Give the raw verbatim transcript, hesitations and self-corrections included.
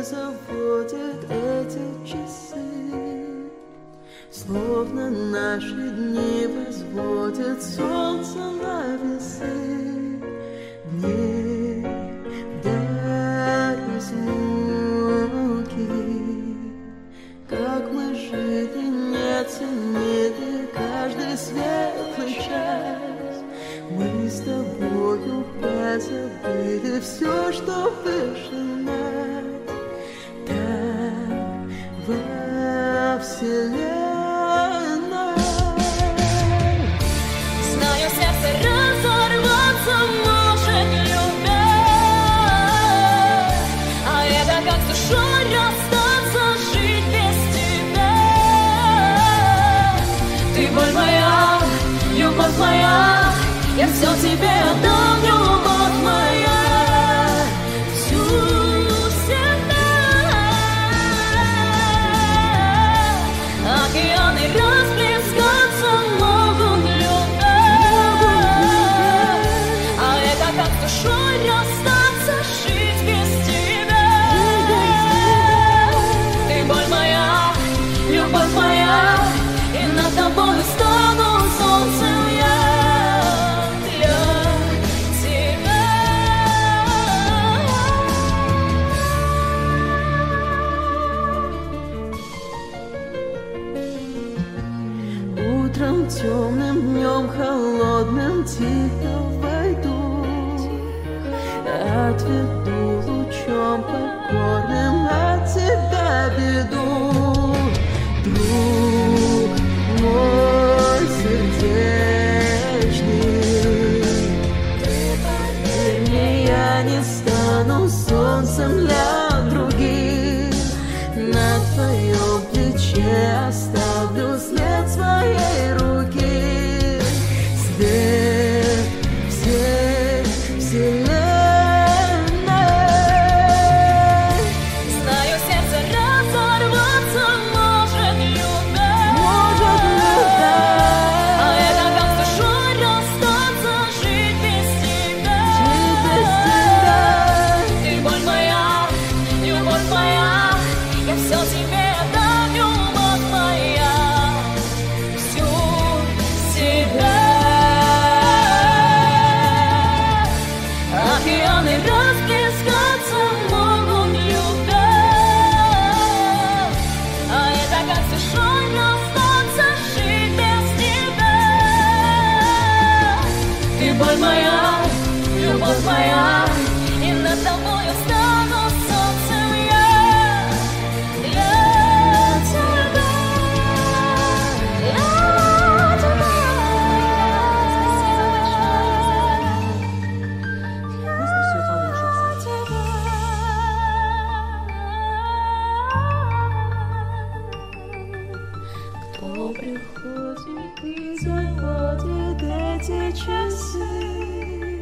заводит эти часы, словно наши дни возводят солнце на весы. Дни без муки, как мы жили, не ценили каждый светлый час. Мы с тобою позабыли все, что выше нас. Так во вселенной. Знаю, сердце разорваться может, любя, а это как с душой расстаться, жить без тебя. Ты боль моя, любовь моя, я все тебе отдам, любовь моя, всю себя. Океаны расплескаться могут, любя, а это как с душой расстаться, жить без тебя. Ты боль моя, любовь моя, и над тобой стану солнцем я. Утром темным, днем холодным тихо войду, отведу лучом покорным от тебя беду. Друг мой сердечный, поверь мне, я не стану солнцем для других. На твоем плече оставлю след своей руки, свет всей вселенной. Знаю, сердце разорваться может, любя, Может, любя, а это как с душой расстаться, жить без тебя. жить без тебя. Ты боль моя, любовь моя, я все тебе отдам, любовь моя, всю себя. Океаны расплескаться могут, любя, а это как с душой расстаться, жить без тебя. Ты боль моя, любовь моя, и над тобой стану солнцем я. Для тебя, для тебя. Спасибо большое. Пусть все получится. Кто приходит и заводит эти часы,